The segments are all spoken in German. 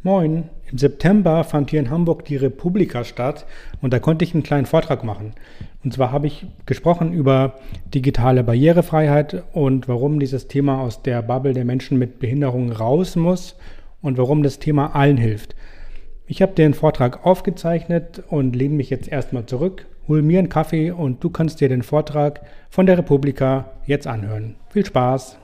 Moin, im September fand hier in Hamburg die Republika statt und da konnte ich einen kleinen Vortrag machen. Und zwar habe ich gesprochen über digitale Barrierefreiheit und warum dieses Thema aus der Bubble der Menschen mit Behinderung raus muss und warum das Thema allen hilft. Ich habe den Vortrag aufgezeichnet und lehne mich jetzt erstmal zurück, hol mir einen Kaffee und du kannst dir den Vortrag von der Republika jetzt anhören. Viel Spaß!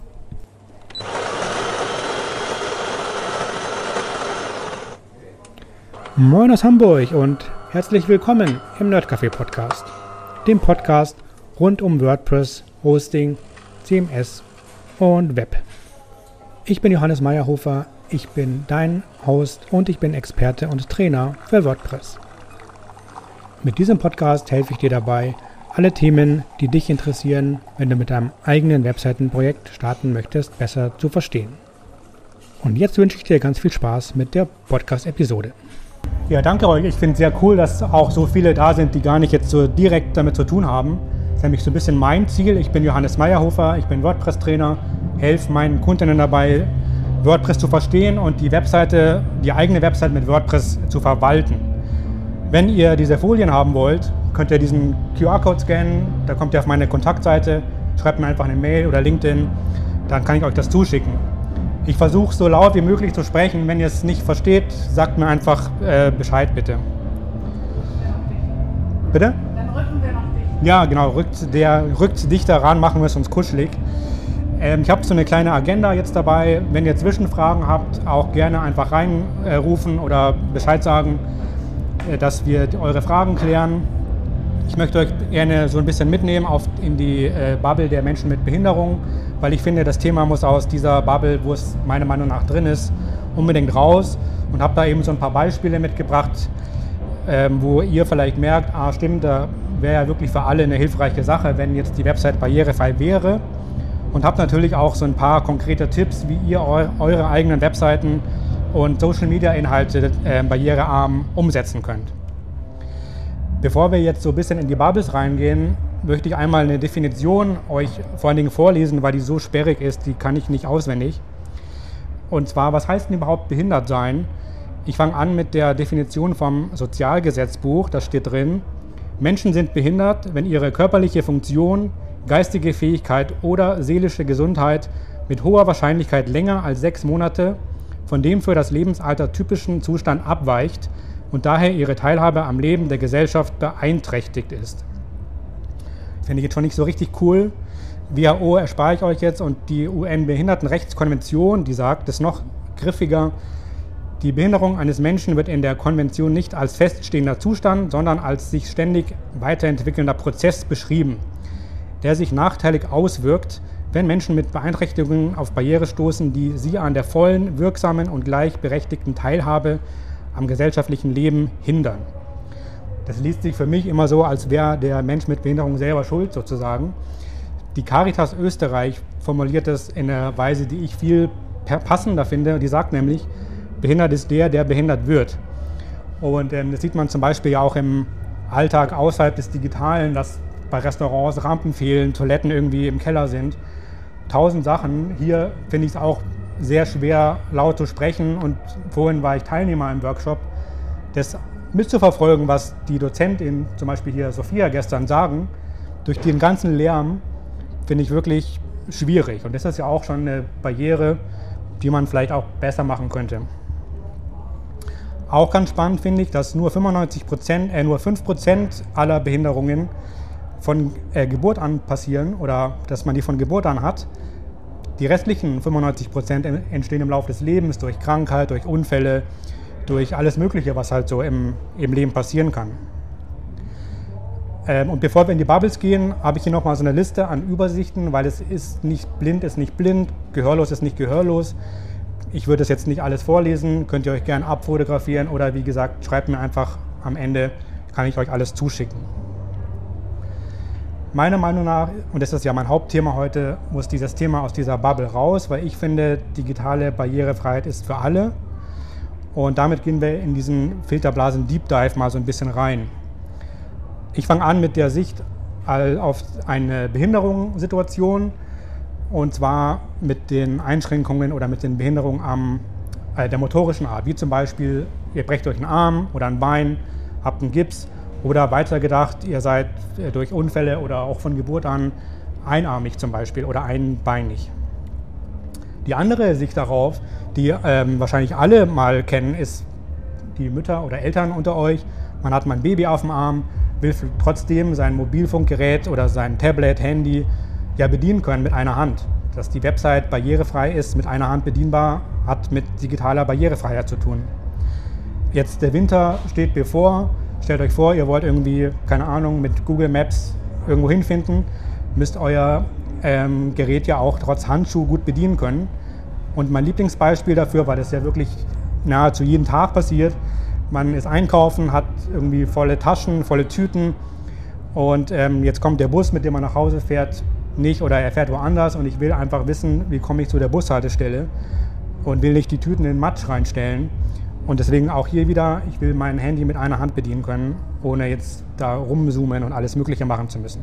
Moin aus Hamburg und herzlich willkommen im Nerdcafé Podcast, dem Podcast rund um WordPress, Hosting, CMS und Web. Ich bin Johannes Meyerhofer, ich bin dein Host und ich bin Experte und Trainer für WordPress. Mit diesem Podcast helfe ich dir dabei, alle Themen, die dich interessieren, wenn du mit deinem eigenen Webseitenprojekt starten möchtest, besser zu verstehen. Und jetzt wünsche ich dir ganz viel Spaß mit der Podcast-Episode. Ja, danke euch. Ich finde es sehr cool, dass auch so viele da sind, die gar nicht jetzt so direkt damit zu tun haben. Das ist nämlich so ein bisschen mein Ziel. Ich bin Johannes Meyerhofer, ich bin WordPress-Trainer, helfe meinen Kundinnen dabei, WordPress zu verstehen und die eigene Website mit WordPress zu verwalten. Wenn ihr diese Folien haben wollt, könnt ihr diesen QR-Code scannen, da kommt ihr auf meine Kontaktseite, schreibt mir einfach eine Mail oder LinkedIn, dann kann ich euch das zuschicken. Ich versuche so laut wie möglich zu sprechen. Wenn ihr es nicht versteht, sagt mir einfach Bescheid bitte. Bitte? Dann rücken wir noch dichter. Ja, genau. Rückt dichter ran, machen wir es uns kuschelig. Ich habe so eine kleine Agenda jetzt dabei. Wenn ihr Zwischenfragen habt, auch gerne einfach reinrufen oder Bescheid sagen, dass wir eure Fragen klären. Ich möchte euch gerne so ein bisschen mitnehmen in die Bubble der Menschen mit Behinderung, weil ich finde, das Thema muss aus dieser Bubble, wo es meiner Meinung nach drin ist, unbedingt raus und habe da eben so ein paar Beispiele mitgebracht, wo ihr vielleicht merkt, stimmt, da wäre ja wirklich für alle eine hilfreiche Sache, wenn jetzt die Website barrierefrei wäre, und habe natürlich auch so ein paar konkrete Tipps, wie ihr eure eigenen Webseiten und Social-Media-Inhalte barrierearm umsetzen könnt. Bevor wir jetzt so ein bisschen in die Bubbles reingehen, möchte ich einmal eine Definition euch vor allen Dingen vorlesen, weil die so sperrig ist, die kann ich nicht auswendig. Und zwar, was heißt denn überhaupt behindert sein? Ich fange an mit der Definition vom Sozialgesetzbuch, da steht drin: Menschen sind behindert, wenn ihre körperliche Funktion, geistige Fähigkeit oder seelische Gesundheit mit hoher Wahrscheinlichkeit länger als 6 Monate von dem für das Lebensalter typischen Zustand abweicht und daher ihre Teilhabe am Leben der Gesellschaft beeinträchtigt ist. Finde ich jetzt schon nicht so richtig cool. WHO erspare ich euch jetzt, und die UN-Behindertenrechtskonvention, die sagt, das ist noch griffiger: Die Behinderung eines Menschen wird in der Konvention nicht als feststehender Zustand, sondern als sich ständig weiterentwickelnder Prozess beschrieben, der sich nachteilig auswirkt, wenn Menschen mit Beeinträchtigungen auf Barriere stoßen, die sie an der vollen, wirksamen und gleichberechtigten Teilhabe am gesellschaftlichen Leben hindern. Das liest sich für mich immer so, als wäre der Mensch mit Behinderung selber schuld sozusagen. Die Caritas Österreich formuliert das in einer Weise, die ich viel passender finde. Die sagt nämlich, behindert ist der behindert wird. Und das sieht man zum Beispiel ja auch im Alltag außerhalb des Digitalen, dass bei Restaurants Rampen fehlen, Toiletten irgendwie im Keller sind. 1000 Sachen. Hier finde ich es auch sehr schwer, laut zu sprechen, und vorhin war ich Teilnehmer im Workshop, das mitzuverfolgen, was die Dozentin, zum Beispiel hier Sophia, gestern sagen. Durch den ganzen Lärm finde ich wirklich schwierig, und das ist ja auch schon eine Barriere, die man vielleicht auch besser machen könnte. Auch ganz spannend finde ich, dass nur 5% aller Behinderungen von Geburt an passieren, oder dass man die von Geburt an hat. Die restlichen 95% entstehen im Laufe des Lebens durch Krankheit, durch Unfälle, durch alles Mögliche, was halt so im Leben passieren kann. Und bevor wir in die Bubbles gehen, habe ich hier nochmal so eine Liste an Übersichten, weil es ist nicht blind, gehörlos ist nicht gehörlos. Ich würde das jetzt nicht alles vorlesen, könnt ihr euch gerne abfotografieren oder wie gesagt, schreibt mir einfach am Ende, kann ich euch alles zuschicken. Meiner Meinung nach, und das ist ja mein Hauptthema heute, muss dieses Thema aus dieser Bubble raus, weil ich finde, digitale Barrierefreiheit ist für alle. Und damit gehen wir in diesen Filterblasen Deep Dive mal so ein bisschen rein. Ich fange an mit der Sicht auf eine Behinderungssituation, und zwar mit den Einschränkungen oder mit den Behinderungen am der motorischen Art, wie zum Beispiel, ihr brecht euch einen Arm oder ein Bein, habt einen Gips oder weiter gedacht, ihr seid durch Unfälle oder auch von Geburt an einarmig zum Beispiel oder einbeinig. Die andere Sicht darauf, die wahrscheinlich alle mal kennen, ist die Mütter oder Eltern unter euch. Man hat mal ein Baby auf dem Arm, will trotzdem sein Mobilfunkgerät oder sein Tablet, Handy ja bedienen können mit einer Hand. Dass die Website barrierefrei ist, mit einer Hand bedienbar, hat mit digitaler Barrierefreiheit zu tun. Jetzt der Winter steht bevor. Stellt euch vor, ihr wollt irgendwie, keine Ahnung, mit Google Maps irgendwo hinfinden, müsst euer Gerät ja auch trotz Handschuh gut bedienen können. Und mein Lieblingsbeispiel dafür, weil das ja wirklich nahezu jeden Tag passiert, man ist einkaufen, hat irgendwie volle Taschen, volle Tüten und jetzt kommt der Bus, mit dem man nach Hause fährt, nicht oder er fährt woanders und ich will einfach wissen, wie komme ich zu der Bushaltestelle und will nicht die Tüten in den Matsch reinstellen. Und deswegen auch hier wieder, ich will mein Handy mit einer Hand bedienen können, ohne jetzt da rumzoomen und alles Mögliche machen zu müssen.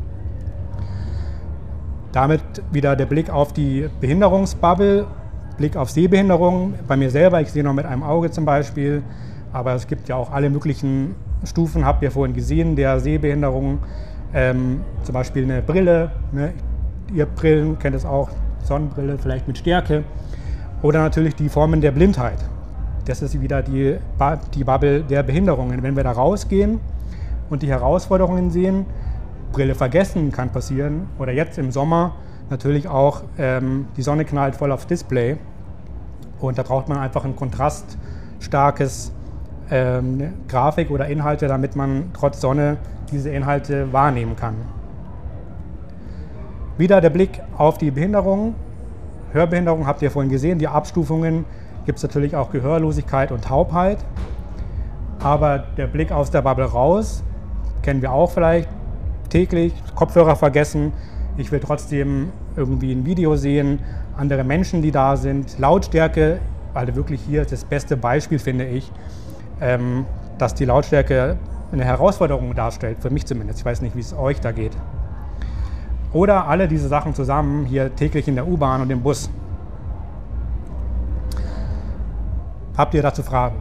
Damit wieder der Blick auf die Behinderungsbubble, Blick auf Sehbehinderung. Bei mir selber, ich sehe noch mit einem Auge zum Beispiel, aber es gibt ja auch alle möglichen Stufen, habt ihr vorhin gesehen, der Sehbehinderung. Zum Beispiel eine Brille, ne? Ihr Brillen kennt es auch, Sonnenbrille vielleicht mit Stärke. Oder natürlich die Formen der Blindheit. Das ist wieder die Bubble der Behinderungen. Wenn wir da rausgehen und die Herausforderungen sehen, Brille vergessen kann passieren. Oder jetzt im Sommer natürlich auch, die Sonne knallt voll aufs Display. Und da braucht man einfach ein kontraststarkes Grafik oder Inhalte, damit man trotz Sonne diese Inhalte wahrnehmen kann. Wieder der Blick auf die Behinderung. Hörbehinderung habt ihr vorhin gesehen, die Abstufungen gibt es natürlich auch Gehörlosigkeit und Taubheit. Aber der Blick aus der Bubble raus, kennen wir auch vielleicht täglich, Kopfhörer vergessen. Ich will trotzdem irgendwie ein Video sehen, andere Menschen, die da sind. Lautstärke, also wirklich hier das beste Beispiel, finde ich, dass die Lautstärke eine Herausforderung darstellt, für mich zumindest. Ich weiß nicht, wie es euch da geht. Oder alle diese Sachen zusammen, hier täglich in der U-Bahn und im Bus. Habt ihr dazu Fragen?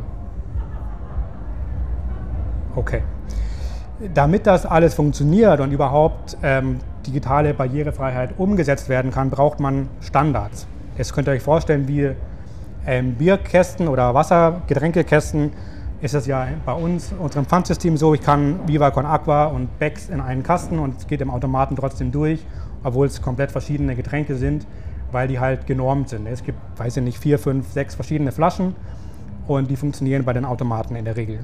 Okay. Damit das alles funktioniert und überhaupt digitale Barrierefreiheit umgesetzt werden kann, braucht man Standards. Jetzt könnt ihr euch vorstellen, wie Bierkästen oder Wassergetränkekästen ist es ja bei uns, unserem Pfandsystem so, ich kann Viva Con Aqua und Becks in einen Kasten und es geht im Automaten trotzdem durch, obwohl es komplett verschiedene Getränke sind, weil die halt genormt sind. Es gibt, weiß ich nicht, 4, 5, 6 verschiedene Flaschen und die funktionieren bei den Automaten in der Regel.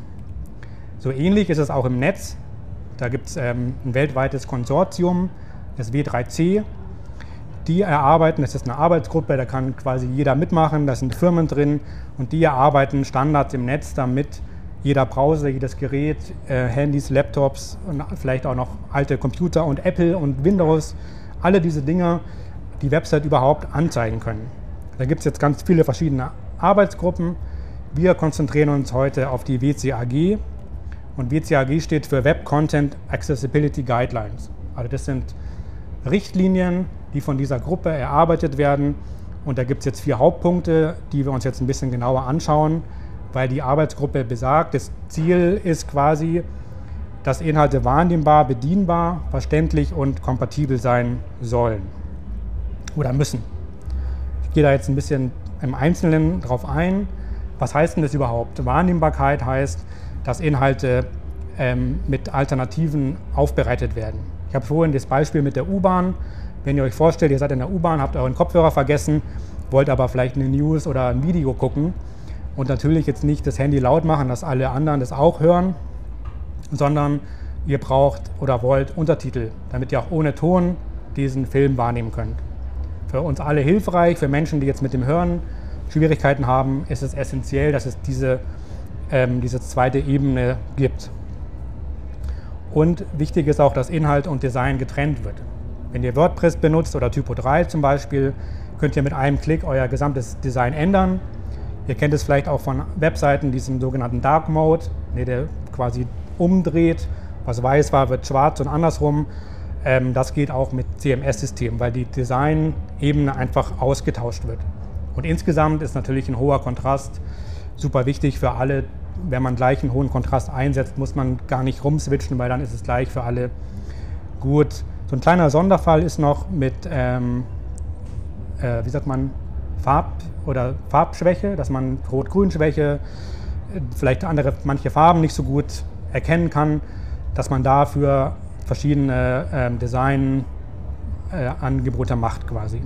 So ähnlich ist es auch im Netz. Da gibt es ein weltweites Konsortium, das W3C. Die erarbeiten, das ist eine Arbeitsgruppe, da kann quasi jeder mitmachen, da sind Firmen drin und die erarbeiten Standards im Netz, damit jeder Browser, jedes Gerät, Handys, Laptops und vielleicht auch noch alte Computer und Apple und Windows, alle diese Dinge die Website überhaupt anzeigen können. Da gibt es jetzt ganz viele verschiedene Arbeitsgruppen. Wir konzentrieren uns heute auf die WCAG und WCAG steht für Web Content Accessibility Guidelines. Also das sind Richtlinien, die von dieser Gruppe erarbeitet werden. Und da gibt es jetzt 4 Hauptpunkte, die wir uns jetzt ein bisschen genauer anschauen, weil die Arbeitsgruppe besagt, das Ziel ist quasi, dass Inhalte wahrnehmbar, bedienbar, verständlich und kompatibel sein sollen oder müssen. Ich gehe da jetzt ein bisschen im Einzelnen drauf ein. Was heißt denn das überhaupt? Wahrnehmbarkeit heißt, dass Inhalte mit Alternativen aufbereitet werden. Ich habe vorhin das Beispiel mit der U-Bahn. Wenn ihr euch vorstellt, ihr seid in der U-Bahn, habt euren Kopfhörer vergessen, wollt aber vielleicht eine News oder ein Video gucken und natürlich jetzt nicht das Handy laut machen, dass alle anderen das auch hören, sondern ihr braucht oder wollt Untertitel, damit ihr auch ohne Ton diesen Film wahrnehmen könnt. Für uns alle hilfreich, für Menschen, die jetzt mit dem Hören Schwierigkeiten haben, ist es essentiell, dass es diese zweite Ebene gibt. Und wichtig ist auch, dass Inhalt und Design getrennt wird. Wenn ihr WordPress benutzt oder Typo 3 zum Beispiel, könnt ihr mit einem Klick euer gesamtes Design ändern. Ihr kennt es vielleicht auch von Webseiten, diesen sogenannten Dark Mode, der quasi umdreht. Was weiß war, wird schwarz und andersrum. Das geht auch mit CMS-Systemen, weil die Designebene einfach ausgetauscht wird. Und insgesamt ist natürlich ein hoher Kontrast super wichtig für alle. Wenn man gleich einen hohen Kontrast einsetzt, muss man gar nicht rumswitchen, weil dann ist es gleich für alle gut. So ein kleiner Sonderfall ist noch mit, Farbschwäche, dass man Rot-Grün-Schwäche, vielleicht manche Farben nicht so gut erkennen kann, dass man dafür verschiedene Designangebote macht quasi.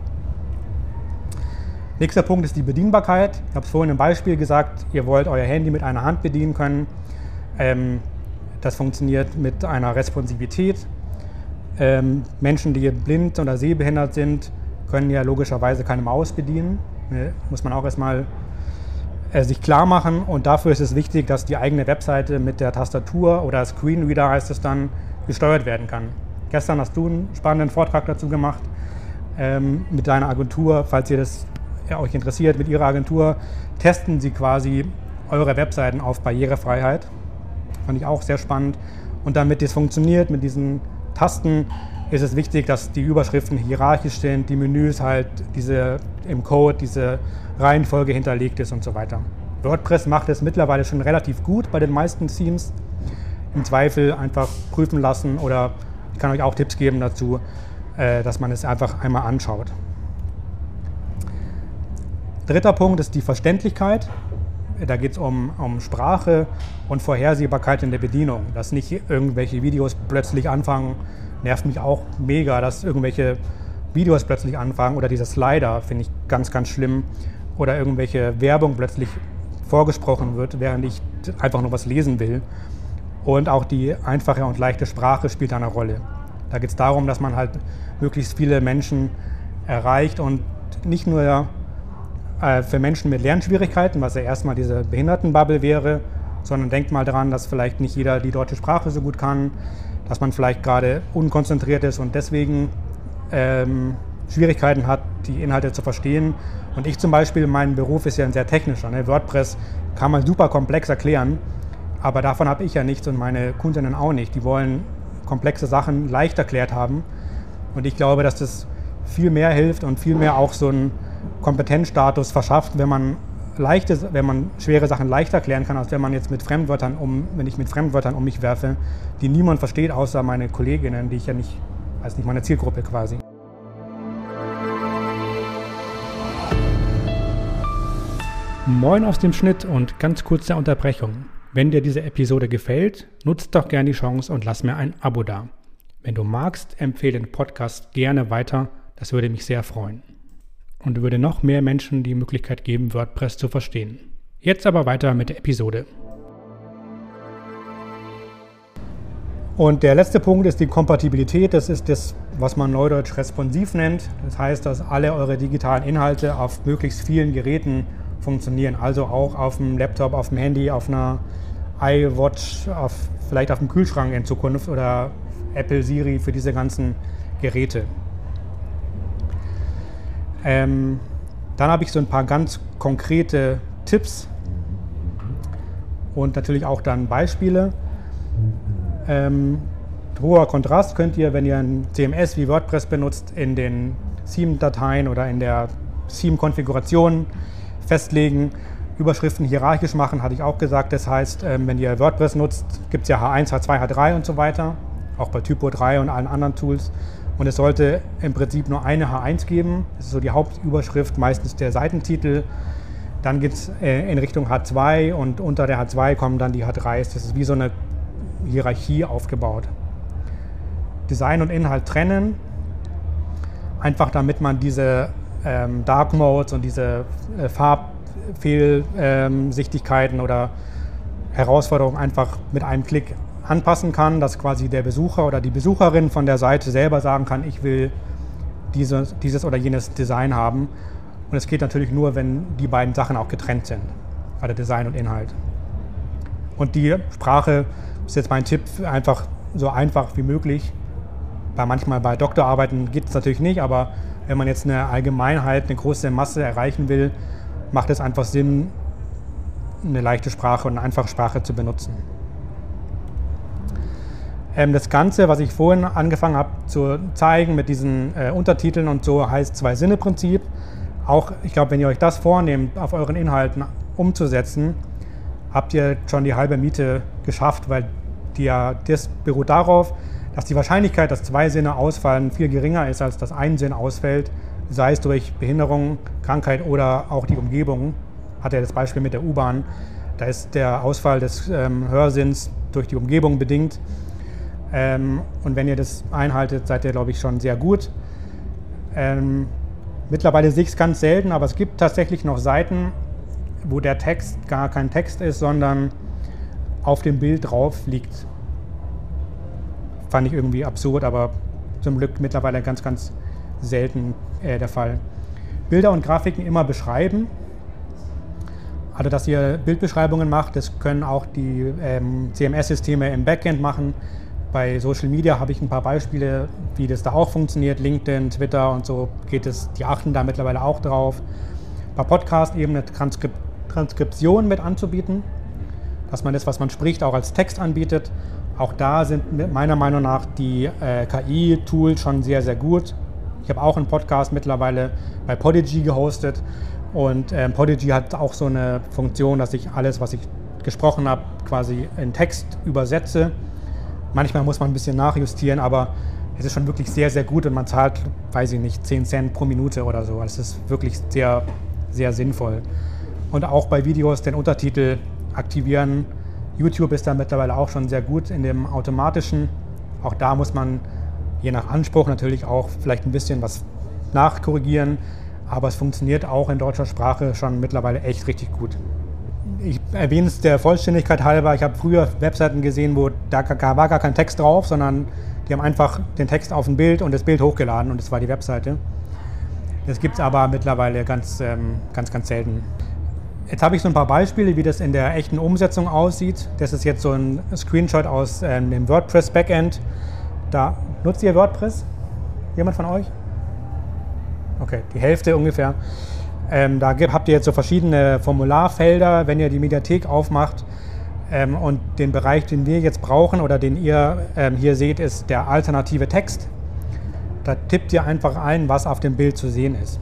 Nächster Punkt ist die Bedienbarkeit. Ich habe es vorhin im Beispiel gesagt, ihr wollt euer Handy mit einer Hand bedienen können. Das funktioniert mit einer Responsivität. Menschen, die blind oder sehbehindert sind, können ja logischerweise keine Maus bedienen. Muss man auch erstmal sich klar machen. Und dafür ist es wichtig, dass die eigene Webseite mit der Tastatur oder Screenreader heißt es dann, gesteuert werden kann. Gestern hast du einen spannenden Vortrag dazu gemacht mit deiner Agentur. Falls ihr das euch interessiert, mit Ihrer Agentur testen Sie quasi eure Webseiten auf Barrierefreiheit. Fand ich auch sehr spannend. Und damit das funktioniert mit diesen Tasten, ist es wichtig, dass die Überschriften hierarchisch sind, die Menüs halt im Code diese Reihenfolge hinterlegt ist und so weiter. WordPress macht es mittlerweile schon relativ gut bei den meisten Themes. Im Zweifel einfach prüfen lassen oder ich kann euch auch Tipps geben dazu, dass man es einfach einmal anschaut. Dritter Punkt ist die Verständlichkeit. Da geht es um Sprache und Vorhersehbarkeit in der Bedienung. Dass nicht irgendwelche Videos plötzlich anfangen, nervt mich auch mega, dass irgendwelche Videos plötzlich anfangen oder diese Slider finde ich ganz, ganz schlimm. Oder irgendwelche Werbung plötzlich vorgesprochen wird, während ich einfach nur was lesen will. Und auch die einfache und leichte Sprache spielt eine Rolle. Da geht es darum, dass man halt möglichst viele Menschen erreicht und nicht nur für Menschen mit Lernschwierigkeiten, was ja erstmal diese Behindertenbubble wäre, sondern denkt mal daran, dass vielleicht nicht jeder die deutsche Sprache so gut kann, dass man vielleicht gerade unkonzentriert ist und deswegen Schwierigkeiten hat, die Inhalte zu verstehen. Und ich zum Beispiel, mein Beruf ist ja ein sehr technischer. Ne? WordPress kann man super komplex erklären, aber davon habe ich ja nichts und meine Kundinnen auch nicht. Die wollen komplexe Sachen leicht erklärt haben und ich glaube, dass das viel mehr hilft und viel mehr auch so einen Kompetenzstatus verschafft, wenn man schwere Sachen leicht erklären kann, als wenn ich mit Fremdwörtern um mich werfe, die niemand versteht, außer meine Kolleginnen, die ich ja nicht, also nicht meine Zielgruppe quasi. Moin aus dem Schnitt und ganz kurze Unterbrechung. Wenn dir diese Episode gefällt, nutzt doch gerne die Chance und lass mir ein Abo da. Wenn du magst, empfehle den Podcast gerne weiter, das würde mich sehr freuen. Und würde noch mehr Menschen die Möglichkeit geben, WordPress zu verstehen. Jetzt aber weiter mit der Episode. Und der letzte Punkt ist die Kompatibilität. Das ist das, was man neudeutsch responsiv nennt. Das heißt, dass alle eure digitalen Inhalte auf möglichst vielen Geräten funktionieren. Also auch auf dem Laptop, auf dem Handy, auf einer iWatch, vielleicht auf dem Kühlschrank in Zukunft oder Apple Siri für diese ganzen Geräte. Dann habe ich so ein paar ganz konkrete Tipps und natürlich auch dann Beispiele. Hoher Kontrast könnt ihr, wenn ihr ein CMS wie WordPress benutzt, in den Theme-Dateien oder in der Theme-Konfiguration festlegen. Überschriften hierarchisch machen, hatte ich auch gesagt. Das heißt, wenn ihr WordPress nutzt, gibt es ja H1, H2, H3 und so weiter, auch bei Typo 3 und allen anderen Tools. Und es sollte im Prinzip nur eine H1 geben. Das ist so die Hauptüberschrift, meistens der Seitentitel. Dann geht es in Richtung H2 und unter der H2 kommen dann die H3s. Das ist wie so eine Hierarchie aufgebaut. Design und Inhalt trennen. Einfach damit man diese Dark Modes und diese Farbfehlsichtigkeiten oder Herausforderungen einfach mit einem Klick anpassen kann, dass quasi der Besucher oder die Besucherin von der Seite selber sagen kann, ich will dieses oder jenes Design haben. Und es geht natürlich nur, wenn die beiden Sachen auch getrennt sind, also Design und Inhalt. Und die Sprache ist jetzt mein Tipp, einfach so einfach wie möglich. Manchmal bei Doktorarbeiten geht es natürlich nicht, aber wenn man jetzt eine Allgemeinheit, eine große Masse erreichen will, macht es einfach Sinn, eine leichte Sprache und eine einfache Sprache zu benutzen. Das Ganze, was ich vorhin angefangen habe zu zeigen mit diesen Untertiteln und so, heißt Zwei-Sinne-Prinzip. auch, ich glaube, wenn ihr euch das vornehmt, auf euren Inhalten umzusetzen, habt ihr schon die halbe Miete geschafft, weil das beruht darauf, dass die Wahrscheinlichkeit, dass 2 Sinne ausfallen, viel geringer ist, als dass ein Sinn ausfällt, sei es durch Behinderung, Krankheit oder auch die Umgebung. Hat er das Beispiel mit der U-Bahn, da ist der Ausfall des Hörsinns durch die Umgebung bedingt. Und wenn ihr das einhaltet, seid ihr, glaube ich, schon sehr gut. Mittlerweile sehe ich es ganz selten, aber es gibt tatsächlich noch Seiten, wo der Text gar kein Text ist, sondern auf dem Bild drauf liegt. Fand ich irgendwie absurd, aber zum Glück mittlerweile ganz, ganz selten der Fall. Bilder und Grafiken immer beschreiben. Also, dass ihr Bildbeschreibungen macht, das können auch die CMS-Systeme im Backend machen. Bei Social Media habe ich ein paar Beispiele, wie das da auch funktioniert. LinkedIn, Twitter und so geht es, die achten da mittlerweile auch drauf. Bei Podcast eben eine Transkription mit anzubieten, dass man das, was man spricht, auch als Text anbietet. Auch da sind meiner Meinung nach die KI-Tools schon sehr, sehr gut. Ich habe auch einen Podcast mittlerweile bei Podigy gehostet und Podigy hat auch so eine Funktion, dass ich alles, was ich gesprochen habe, quasi in Text übersetze. Manchmal muss man ein bisschen nachjustieren, aber es ist schon wirklich sehr, sehr gut und man zahlt, weiß ich nicht, 10 Cent pro Minute oder so. Es ist wirklich sehr, sehr sinnvoll. Und auch bei Videos den Untertitel aktivieren. YouTube ist da mittlerweile auch schon sehr gut in dem automatischen. Auch da muss man je nach Anspruch natürlich auch vielleicht ein bisschen was nachkorrigieren, aber es funktioniert auch in deutscher Sprache schon mittlerweile echt richtig gut. Ich erwähne es der Vollständigkeit halber, ich habe früher Webseiten gesehen, wo da war gar kein Text drauf, sondern die haben einfach den Text auf ein Bild und das Bild hochgeladen und das war die Webseite. Das gibt es aber mittlerweile ganz, ganz selten. Jetzt habe ich so ein paar Beispiele, wie das in der echten Umsetzung aussieht. Das ist jetzt so ein Screenshot aus dem WordPress Backend. Da nutzt ihr WordPress? Jemand von euch? Okay, die Hälfte ungefähr. Da habt ihr jetzt so verschiedene Formularfelder, wenn ihr die Mediathek aufmacht. Und den Bereich, den wir jetzt brauchen oder den ihr hier seht, ist der alternative Text. Da tippt ihr einfach ein, was auf dem Bild zu sehen ist.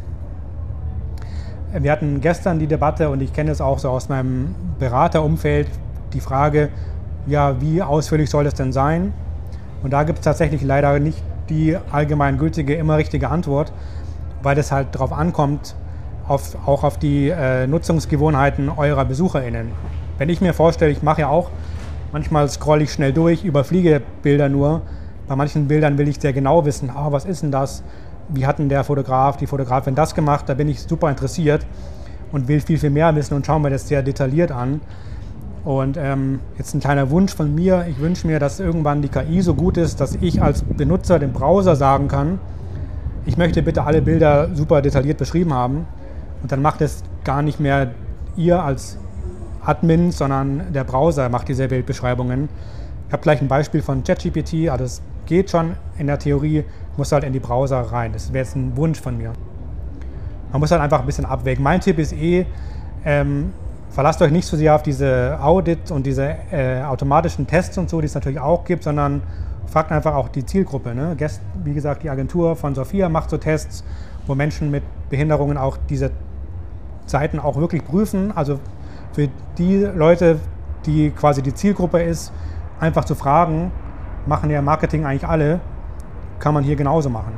Wir hatten gestern die Debatte, und ich kenne es auch so aus meinem Beraterumfeld, die Frage, ja, wie ausführlich soll es denn sein? Und da gibt es tatsächlich leider nicht die allgemeingültige, immer richtige Antwort, weil es halt darauf ankommt, auch auf die Nutzungsgewohnheiten eurer BesucherInnen. Wenn ich mir vorstelle, ich mache ja auch, manchmal scrolle ich schnell durch, überfliege Bilder nur. Bei manchen Bildern will ich sehr genau wissen, was ist denn das? Wie hat denn der Fotograf, die Fotografin das gemacht? Da bin ich super interessiert und will viel, viel mehr wissen und schaue mir das sehr detailliert an. Und jetzt ein kleiner Wunsch von mir. Ich wünsche mir, dass irgendwann die KI so gut ist, dass ich als Benutzer dem Browser sagen kann, ich möchte bitte alle Bilder super detailliert beschrieben haben. Und dann macht es gar nicht mehr ihr als Admin, sondern der Browser macht diese Bildbeschreibungen. Ich habe gleich ein Beispiel von ChatGPT, also es geht schon in der Theorie, muss halt in die Browser rein. Das wäre jetzt ein Wunsch von mir. Man muss halt einfach ein bisschen abwägen. Mein Tipp ist verlasst euch nicht so sehr auf diese Audit und diese automatischen Tests und so, die es natürlich auch gibt, sondern fragt einfach auch die Zielgruppe. Ne? Wie gesagt, die Agentur von Sophia macht so Tests, wo Menschen mit Behinderungen auch diese Seiten auch wirklich prüfen. Also für die Leute, die quasi die Zielgruppe ist, einfach zu fragen, machen ja Marketing eigentlich alle, kann man hier genauso machen.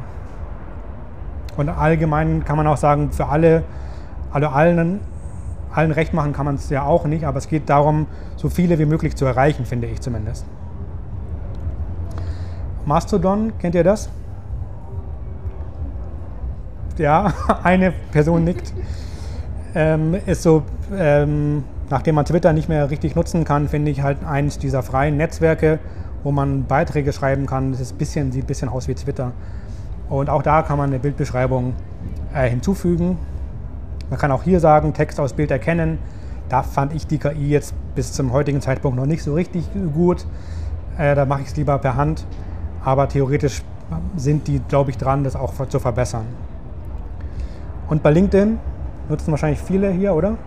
Und allgemein kann man auch sagen, für allen recht machen kann man es ja auch nicht, aber es geht darum, so viele wie möglich zu erreichen, finde ich zumindest. Mastodon, kennt ihr das? Ja, eine Person nickt. Ist so, nachdem man Twitter nicht mehr richtig nutzen kann, finde ich halt eines dieser freien Netzwerke, wo man Beiträge schreiben kann. Das ist sieht ein bisschen aus wie Twitter. Und auch da kann man eine Bildbeschreibung hinzufügen. Man kann auch hier sagen, Text aus Bild erkennen. Da fand ich die KI jetzt bis zum heutigen Zeitpunkt noch nicht so richtig gut. Da mache ich es lieber per Hand. Aber theoretisch sind die, glaube ich, dran, das auch zu verbessern. Und bei LinkedIn nutzen wahrscheinlich viele hier, oder?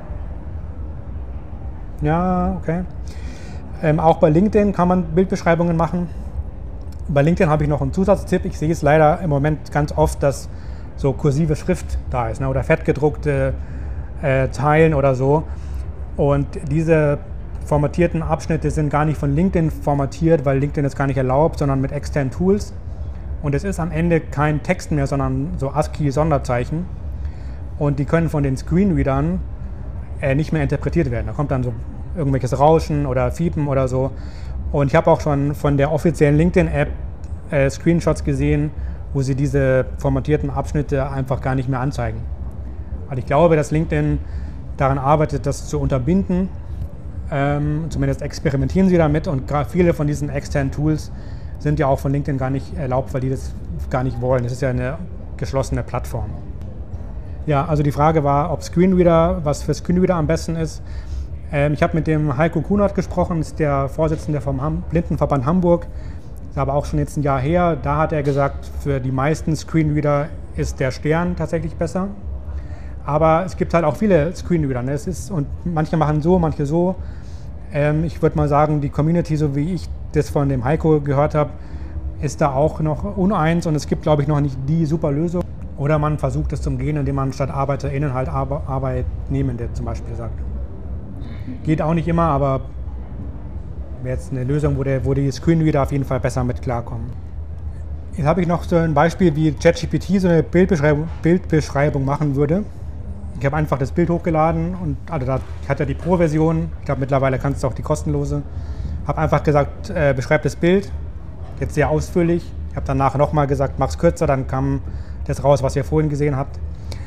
Ja, okay. Auch bei LinkedIn kann man Bildbeschreibungen machen. Bei LinkedIn habe ich noch einen Zusatztipp. Ich sehe es leider im Moment ganz oft, dass so kursive Schrift da ist, ne? Oder fettgedruckte Zeilen oder so. Und diese formatierten Abschnitte sind gar nicht von LinkedIn formatiert, weil LinkedIn es gar nicht erlaubt, sondern mit externen Tools. Und es ist am Ende kein Text mehr, sondern so ASCII-Sonderzeichen. Und die können von den Screenreadern nicht mehr interpretiert werden. Da kommt dann so irgendwelches Rauschen oder Fiepen oder so. Und ich habe auch schon von der offiziellen LinkedIn-App Screenshots gesehen, wo sie diese formatierten Abschnitte einfach gar nicht mehr anzeigen. Also ich glaube, dass LinkedIn daran arbeitet, das zu unterbinden. Zumindest experimentieren sie damit und viele von diesen externen Tools sind ja auch von LinkedIn gar nicht erlaubt, weil die das gar nicht wollen. Das ist ja eine geschlossene Plattform. Ja, also die Frage war, ob Screenreader, was für Screenreader am besten ist. Ich habe mit dem Heiko Kunert gesprochen, ist der Vorsitzende vom Blindenverband Hamburg. Ist aber auch schon jetzt ein Jahr her. Da hat er gesagt, für die meisten Screenreader ist der Stern tatsächlich besser. Aber es gibt halt auch viele Screenreader. Ne? Und manche machen so, manche so. Ich würde mal sagen, die Community, so wie ich das von dem Heiko gehört habe, ist da auch noch uneins. Und es gibt, glaube ich, noch nicht die super Lösung. Oder man versucht es zu umgehen, indem man statt ArbeiterInnen halt Arbeitnehmende zum Beispiel sagt. Geht auch nicht immer, aber wäre jetzt eine Lösung, wo die Screenreader auf jeden Fall besser mit klarkommen. Jetzt habe ich noch so ein Beispiel, wie ChatGPT so eine Bildbeschreibung machen würde. Ich habe einfach das Bild hochgeladen und also da hat er die Pro-Version. Ich glaube, mittlerweile kannst du auch die kostenlose. Habe einfach gesagt, beschreib das Bild. Jetzt sehr ausführlich. Ich habe danach nochmal gesagt, mach es kürzer, dann kam das raus, was ihr vorhin gesehen habt.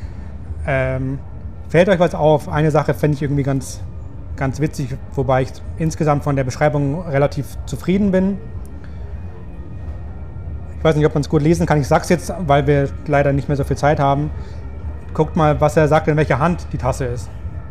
Fällt euch was auf? Eine Sache fände ich irgendwie ganz witzig, wobei ich insgesamt von der Beschreibung relativ zufrieden bin. Ich weiß nicht, ob man es gut lesen kann. Ich sage es jetzt, weil wir leider nicht mehr so viel Zeit haben. Guckt mal, was er sagt, in welcher Hand die Tasse ist.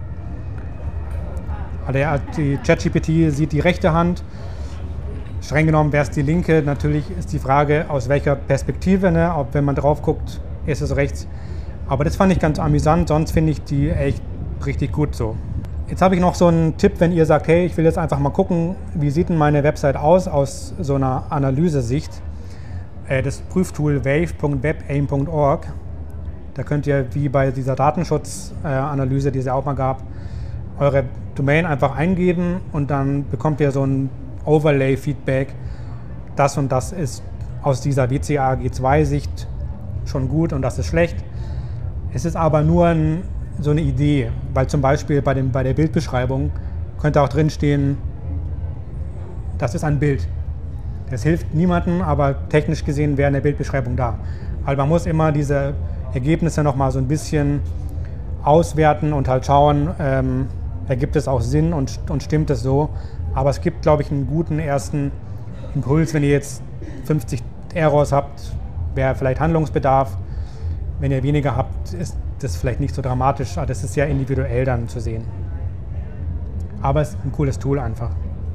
Also die ChatGPT sieht die rechte Hand. Streng genommen wäre es die linke. Natürlich ist die Frage, aus welcher Perspektive, ne? Ob, wenn man drauf guckt, ist es rechts. Aber das fand ich ganz amüsant, sonst finde ich die echt richtig gut so. Jetzt habe ich noch so einen Tipp, wenn ihr sagt, hey, ich will jetzt einfach mal gucken, wie sieht denn meine Website aus so einer Analysesicht. Das Prüftool wave.webaim.org. Da könnt ihr, wie bei dieser Datenschutzanalyse, die es ja auch mal gab, eure Domain einfach eingeben und dann bekommt ihr so ein Overlay-Feedback. Das und das ist aus dieser WCAG 2-Sicht schon gut und das ist schlecht. Es ist aber nur so eine Idee, weil zum Beispiel bei der Bildbeschreibung könnte auch drin stehen, das ist ein Bild. Das hilft niemandem, aber technisch gesehen wäre eine Bildbeschreibung da. Also man muss immer diese Ergebnisse nochmal so ein bisschen auswerten und halt schauen, ergibt es auch Sinn und stimmt es so. Aber es gibt, glaube ich, einen guten ersten Impuls, wenn ihr jetzt 50 Errors habt, wäre vielleicht Handlungsbedarf. Wenn ihr weniger habt, ist das vielleicht nicht so dramatisch. Das ist sehr individuell dann zu sehen. Aber es ist ein cooles Tool einfach.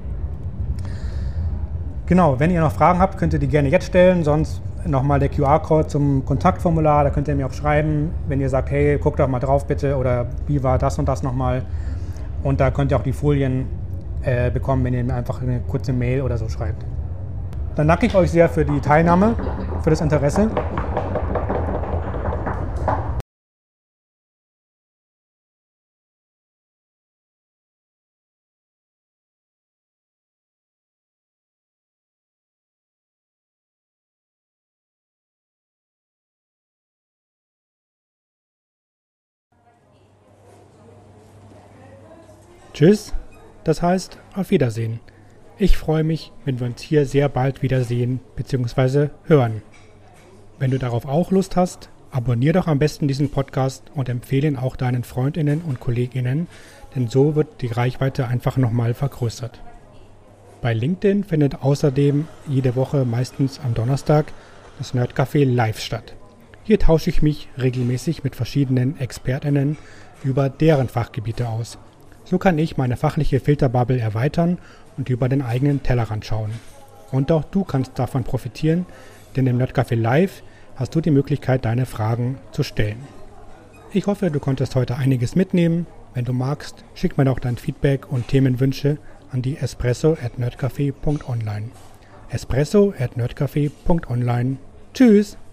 Genau, wenn ihr noch Fragen habt, könnt ihr die gerne jetzt stellen. Sonst nochmal der QR-Code zum Kontaktformular. Da könnt ihr mir auch schreiben, wenn ihr sagt, hey, guckt doch mal drauf bitte oder wie war das und das nochmal. Und da könnt ihr auch die Folien bekommen, wenn ihr mir einfach eine kurze Mail oder so schreibt. Dann danke ich euch sehr für die Teilnahme, für das Interesse. Tschüss, das heißt auf Wiedersehen. Ich freue mich, wenn wir uns hier sehr bald wiedersehen bzw. hören. Wenn du darauf auch Lust hast, abonnier doch am besten diesen Podcast und empfehle ihn auch deinen Freundinnen und Kolleginnen, denn so wird die Reichweite einfach nochmal vergrößert. Bei LinkedIn findet außerdem jede Woche meistens am Donnerstag das Nerdcafé live statt. Hier tausche ich mich regelmäßig mit verschiedenen ExpertInnen über deren Fachgebiete aus. So kann ich meine fachliche Filterbubble erweitern und über den eigenen Tellerrand schauen. Und auch du kannst davon profitieren, denn im Nerdcafé Live hast du die Möglichkeit, deine Fragen zu stellen. Ich hoffe, du konntest heute einiges mitnehmen. Wenn du magst, schick mir doch dein Feedback und Themenwünsche an die espresso@nerdcafé.online. espresso@nerdcafé.online. Tschüss!